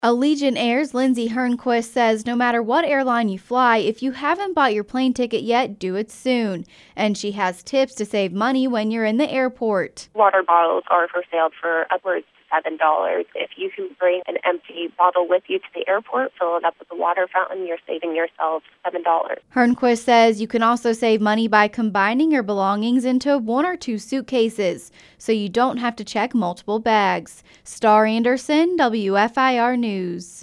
Allegiant Air's Lindsay Hernquist says no matter what airline you fly, if you haven't bought your plane ticket yet, do it soon. And she has tips to save money when you're in the airport. Water bottles are for sale for upwards to $7. If you can bring an empty bottle with you to the airport, fill it up with a water fountain, you're saving yourself $7. Hernquist says you can also save money by combining your belongings into 1 or 2 suitcases, so you don't have to check multiple bags. Star Anderson, WFIR News.